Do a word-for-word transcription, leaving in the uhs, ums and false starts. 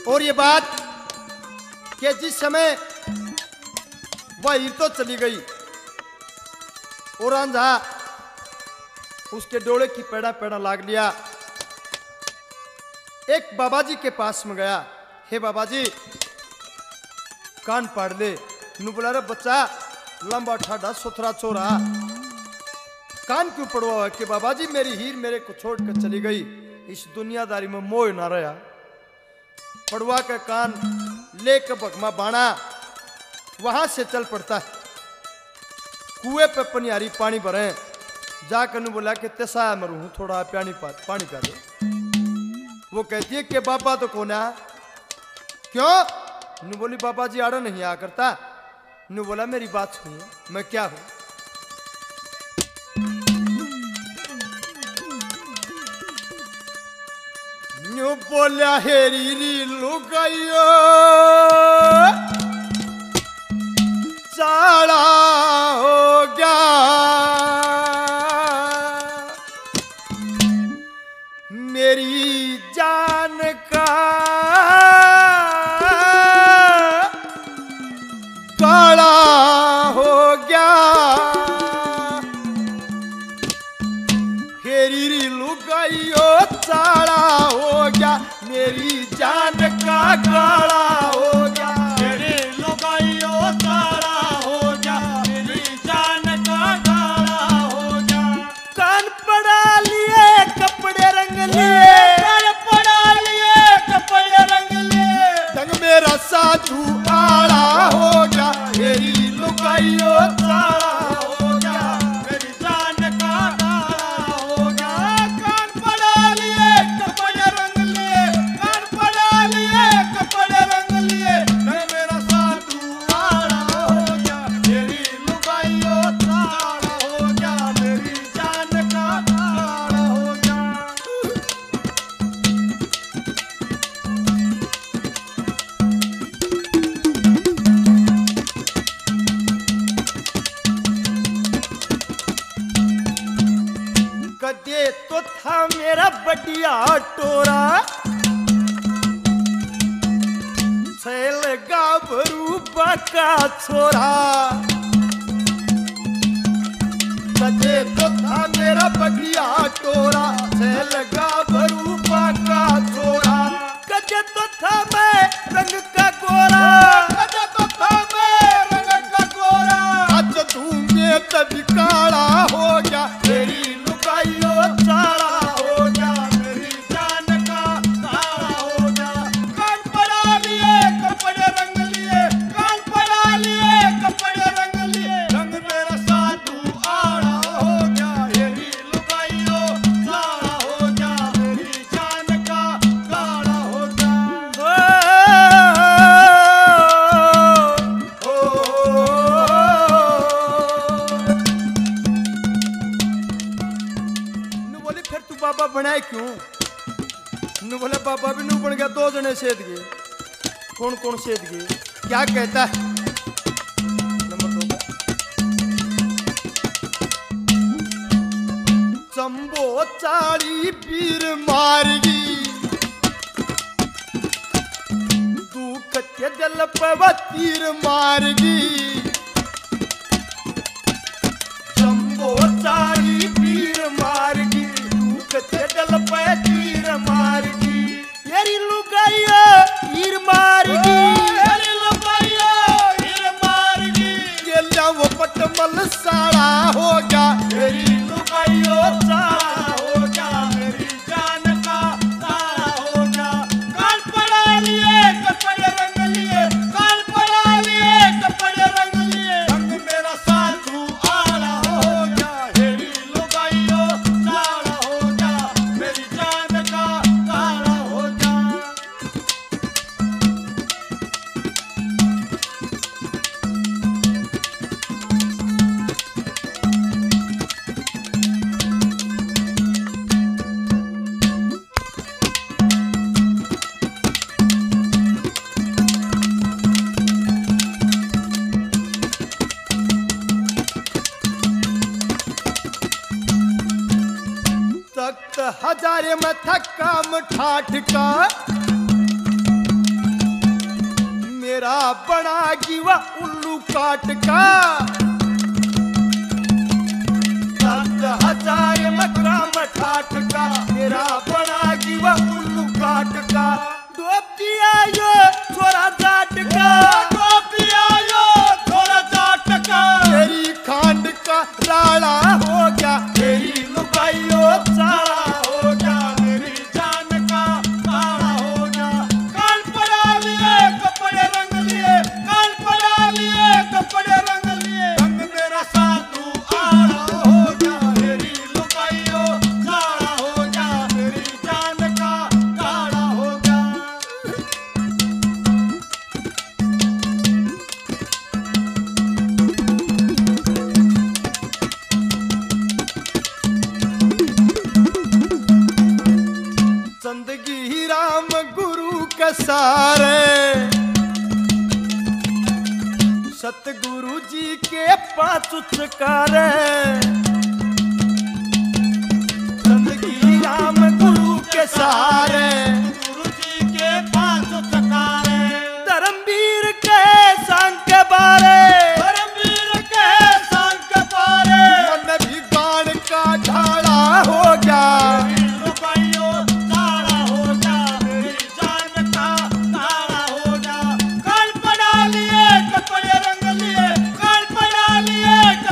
और ये बात कि जिस समय वह हीर तो चली गई और रांझा उसके डोले की पेड़ा पेड़ा लाग लिया। एक बाबा जी के पास में गया, हे बाबा जी कान पाड़ ले। नु बोला रे बच्चा लंबा ठाडा सुथरा छोरा कान क्यों पड़वा है कि बाबा जी मेरी हीर मेरे को छोड़ कर चली गई, इस दुनियादारी में मोह ना रहा। पड़वा के कान लेकर भगमा बाणा वहां से चल पड़ता है। कुएं पे पनियारी पानी भरे, जाकर बोला कि तेसा मरू हूं थोड़ा पानी पा पानी पा दे। वो कहती है कि बाबा तो कौन है? क्यों? नु बोली बाबा जी आड़ा नहीं आ करता। नु बोला मेरी बात सुनिए, मैं क्या हूं? नु बोला हेरी री लुगाइयो चाड़ा हो गया मेरी जान का काला हो गया। हेरी री लुगाइयो चाड़ा हो गया मेरी जान का काला हो गया। हेरी लुगाइयो चाड़ा हो गया मेरी जान का काला हो गया। कान पड़ा लिए कपड़े रंग लिए, कान पड़ा लिए कपड़े रंग लिए, दंग मेरा साधु आड़ा हो गया मेरी लुगाइयो चाड़ा हो गया मेरी जान का काला हो गया। कान पड़ा लिए कपड़े रंग लिए, कान पड़ा लिए कपड़े रंग लिए, मेरा साधु आड़ा हो गया मेरी लुगाइयो चाड़ा हो गया मेरी जान का काला हो गया। कदे तो था मेरा बढ़िया टोरा, छैल गाभरू बाका छोरा। कदे तो था मेरा बढ़िया टोरा, छैल गाभरू बाका छोरा। कदे तो था मैं रंग का गोरा, कदे तो था मैं रंग का गोरा, आज धूमे तभी काला हो गया मेरी लुगाइयो चाड़ा हो गया मेरी जान का काला हो गया। कान पड़ा लिए कपड़े रंग लिए, कान पड़ा लिए कपड़े रंग लिए, रंग मेरा साधु आड़ा हो गया मेरी लुगाइयो चाड़ा हो गया मेरी जान का काला हो गया। नु बोले फिर तू बाबा बनाए क्यों? नु बोले बाबा भी नु बन गया, दो जने सेध गए। कौन कौन सेध गए? क्या कहता है? नंबर दो का। चंबो चाड़ी पीर मारगी, दुख के दिल पे तीर मारगी। चंबो चाड़ी पीर मारगी, दुख के दिल पे तीर मारगी। येरी लुगाइयो तीर मारगी, हेरी लुगाइयो हीर मारगी, गेल्या वो पटमल साड़ा हो गया मेरी लुगाइयो चाड़ा हो गया मेरी जान का काला हो गया। कान पड़ा लिए कपड़े रंग लिए, कान पड़ा लिए कपड़े रंग लिए, रंग मेरा साधु आड़ा हो गया हेरी लुगाइयो चाड़ा हो गया मेरी जान का काला हो गया। तख्त हजारे में था काम ठाठ का, मेरा बना गिवा उल्लू काट का दस हजार मकराम ठाठ का मेरा बना गिवा उल्लू काट का डोब दिया यो छोरा जाट का डोब दिया यो छोरा जाट का तेरी खांड का राड़ा हो गया तेरी लुगाइयो चारा हो गया मेरी जान का काला हो गया काल पड़ा लिए कपड़े रंग लिए काल पड़ा लिए कपड़े रंग लिए रंग मेरा साधु आड़ा हो गया मेरी लुगाइयो चारा हो गया मेरी जान का काला हो गया जिंदगी राम गुरु के सारे सतगुरु जी के पांच उचकारे जिंदगी राम गुरु के सारे गुरु जी के पांच चकारे धर्मवीर के संग के बारे धर्मवीर के संग के बारे मन भी गान का ढाला हो गया लुगाइयो काला हो जा मेरी जान का काला हो जा काल पड़ा लिए कपड़े रंग लिए काल पड़ा लिए